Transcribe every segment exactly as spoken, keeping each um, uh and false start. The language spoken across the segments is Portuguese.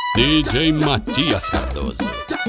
D J Matias Cardoso.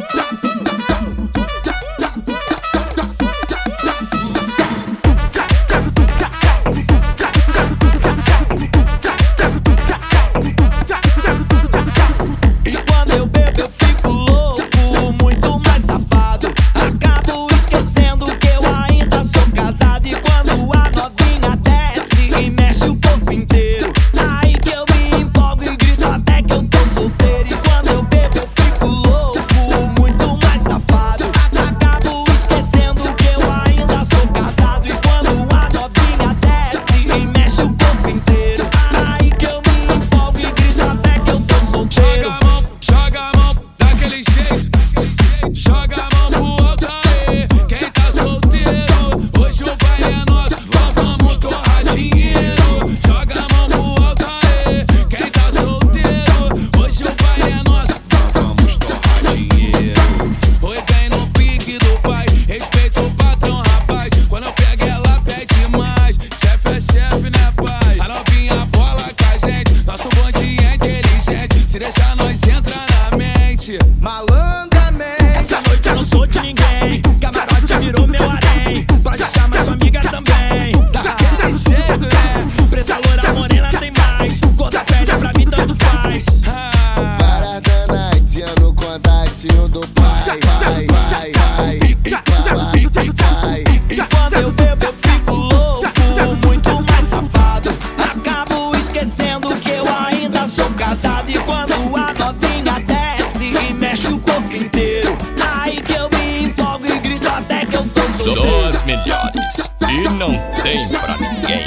Malandramente, essa noite eu não sou de ninguém. Camarote virou meu harém. Pode chamar sua amiga também. Daquele jeito, né? Preta, loura, morena tem mais. Cor da pele pra mim tanto faz. Parada night, no contatinho do pai. Vai, vai, vai, vai, vai. E quando eu bebo eu fico louco, muito mais safado. Acabo esquecendo que eu ainda sou casado. E quando a novinha desce e mexe o corpo inteiro, aí que eu me empolgo e grito até que eu tô solteiro. Só as melhores e não tem pra ninguém.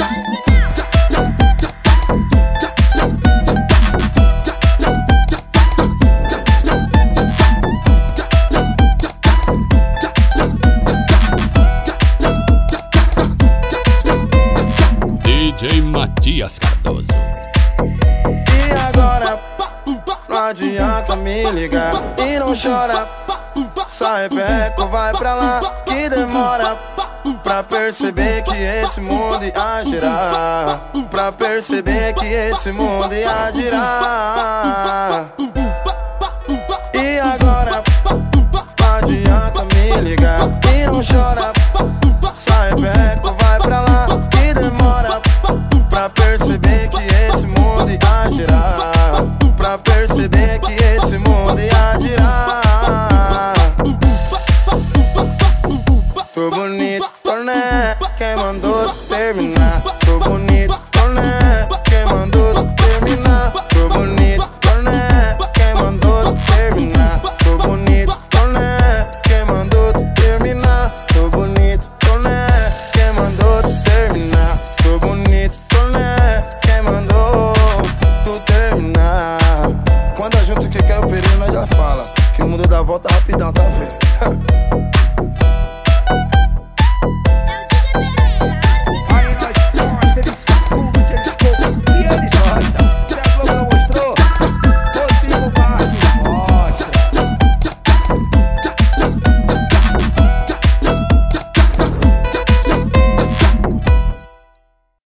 D J Matias Cardoso. E agora, não adianta me ligar e não chora. Sai perto, vai pra lá que demora. Pra perceber que esse mundo ia girar. Pra perceber que esse mundo ia girar. E agora, não adianta me ligar e não chora. Sai perto, vai pra lá que demora. Pra perceber que esse mundo ia girar. Pra perceber que esse mundo ia girar. Tô bonito, né? Quem mandou terminar? Tô bonito, né? Quem mandou terminar? Tô bonito, né? Quem mandou terminar? Tô bonito, né? Quem mandou terminar? Tô bonito, né? Quem mandou terminar? Tô bonito, né? Quem mandou tu terminar? Quando a gente que quer o perigo, nós já fala que o mundo dá volta rapidão, tá vendo?